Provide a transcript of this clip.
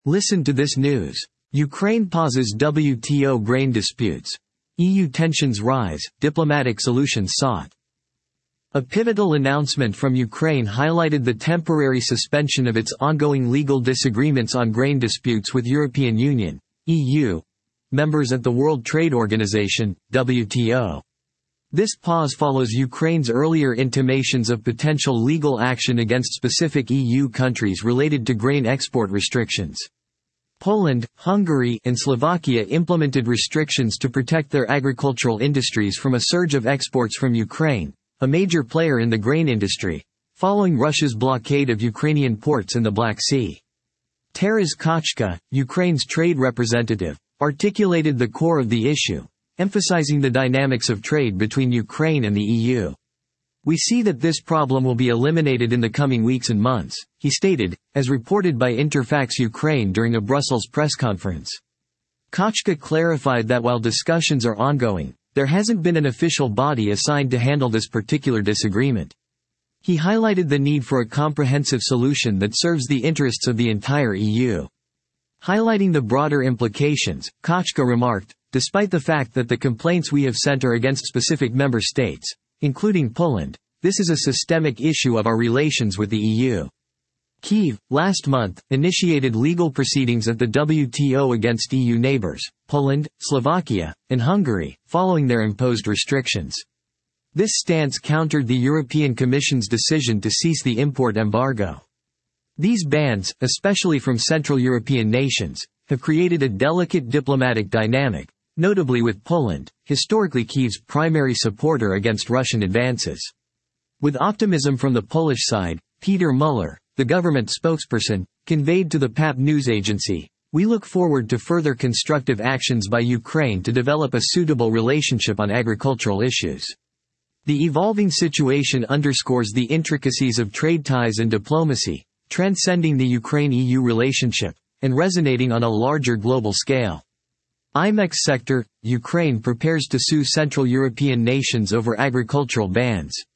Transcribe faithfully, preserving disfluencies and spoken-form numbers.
Listen to this news. Ukraine pauses W T O grain disputes. E U tensions rise, diplomatic solutions sought. A pivotal announcement from Ukraine highlighted the temporary suspension of its ongoing legal disagreements on grain disputes with European Union, E U, members at the World Trade Organization, W T O. This pause follows Ukraine's earlier intimations of potential legal action against specific E U countries related to grain export restrictions. Poland, Hungary, and Slovakia implemented restrictions to protect their agricultural industries from a surge of exports from Ukraine, a major player in the grain industry, following Russia's blockade of Ukrainian ports in the Black Sea. Taras Kachka, Ukraine's trade representative, articulated the core of the issue, emphasizing the dynamics of trade between Ukraine and the E U. "We see that this problem will be eliminated in the coming weeks and months," he stated, as reported by Interfax Ukraine during a Brussels press conference. Kachka clarified that while discussions are ongoing, there hasn't been an official body assigned to handle this particular disagreement. He highlighted the need for a comprehensive solution that serves the interests of the entire E U. Highlighting the broader implications, Kachka remarked, "Despite the fact that the complaints we have sent are against specific member states, including Poland, this is a systemic issue of our relations with the E U." Kyiv, last month, initiated legal proceedings at the W T O against E U neighbors, Poland, Slovakia, and Hungary, following their imposed restrictions. This stance countered the European Commission's decision to cease the import embargo. These bans, especially from Central European nations, have created a delicate diplomatic dynamic, notably with Poland, historically Kyiv's primary supporter against Russian advances. With optimism from the Polish side, Peter Muller, the government spokesperson, conveyed to the P A P news agency, "We look forward to further constructive actions by Ukraine to develop a suitable relationship on agricultural issues." The evolving situation underscores the intricacies of trade ties and diplomacy, transcending the Ukraine-E U relationship, and resonating on a larger global scale. I M E X sector, Ukraine prepares to sue Central European nations over agricultural bans.